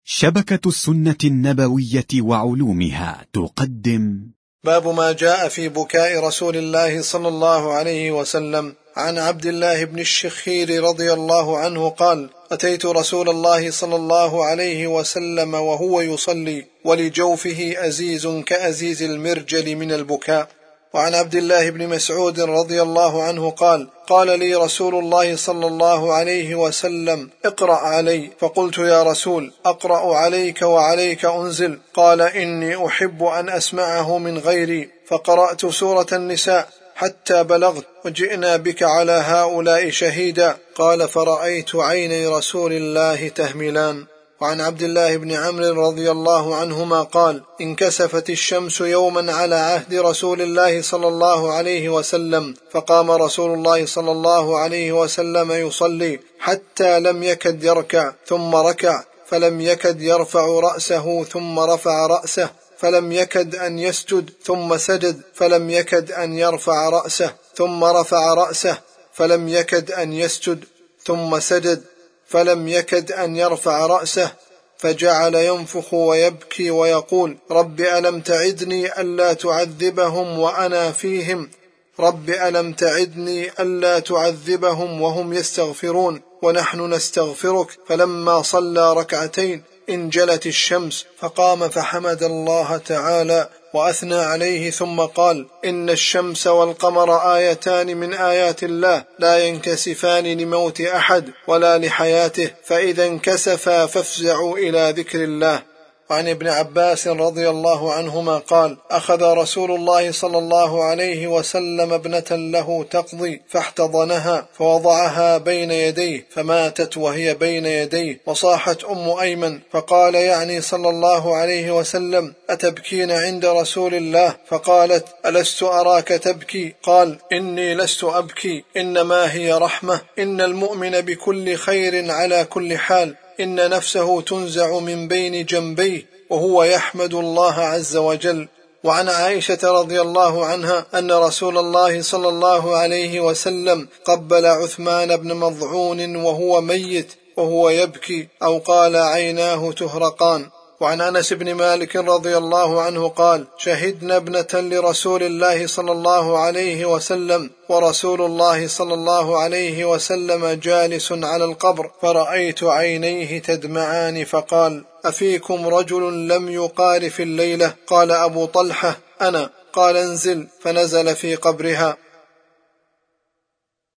شبكة السنة النبوية وعلومها تقدم باب ما جاء في بكاء رسول الله صلى الله عليه وسلم. عن عبد الله بن الشخير رضي الله عنه قال: أتيت رسول الله صلى الله عليه وسلم وهو يصلي ولجوفه أزيز كأزيز المرجل من البكاء. وعن عبد الله بن مسعود رضي الله عنه قال: قال لي رسول الله صلى الله عليه وسلم: اقرأ علي. فقلت: يا رسول، أقرأ عليك وعليك أنزل؟ قال: إني أحب أن أسمعه من غيري. فقرأت سورة النساء حتى بلغت: وجئنا بك على هؤلاء شهيدا. قال: فرأيت عيني رسول الله تهملان. وعن عبد الله بن عمرو رضي الله عنهما قال: انكسفت الشمس يوما على عهد رسول الله صلى الله عليه وسلم، فقام رسول الله صلى الله عليه وسلم يصلي حتى لم يكد يركع، ثم ركع فلم يكد يرفع رأسه، ثم رفع رأسه فلم يكد أن يسجد، ثم سجد فلم يكد أن يرفع رأسه، ثم رفع رأسه فلم يكد أن يسجد، ثم سجد فلم يكد أن يرفع رأسه، فجعل ينفخ ويبكي ويقول: رب ألم تعدني ألا تعذبهم وأنا فيهم، رب ألم تعدني ألا تعذبهم وهم يستغفرون ونحن نستغفرك. فلما صلى ركعتين انجلت الشمس، فقام فحمد الله تعالى وأثنى عليه، ثم قال: إن الشمس والقمر آيتان من آيات الله لا ينكسفان لموت أحد ولا لحياته، فإذا انكسفا فافزعوا إلى ذكر الله. وعن ابن عباس رضي الله عنهما قال: أخذ رسول الله صلى الله عليه وسلم ابنة له تقضي فاحتضنها فوضعها بين يديه فماتت وهي بين يديه، وصاحت أم أيمن فقال يعني صلى الله عليه وسلم: أتبكين عند رسول الله؟ فقالت: ألست أراك تبكي؟ قال: إني لست أبكي، إنما هي رحمة، إن المؤمن بكل خير على كل حال، إن نفسه تنزع من بين جنبيه وهو يحمد الله عز وجل. وعن عائشة رضي الله عنها أن رسول الله صلى الله عليه وسلم قبل عثمان بن مضعون وهو ميت وهو يبكي، أو قال عيناه تهرقان. وعن أنس بن مالك رضي الله عنه قال: شهدنا ابنة لرسول الله صلى الله عليه وسلم ورسول الله صلى الله عليه وسلم جالس على القبر، فرأيت عينيه تدمعان، فقال: أفيكم رجل لم يقال في الليلة؟ قال أبو طلحة: أنا. قال: انزل. فنزل في قبرها.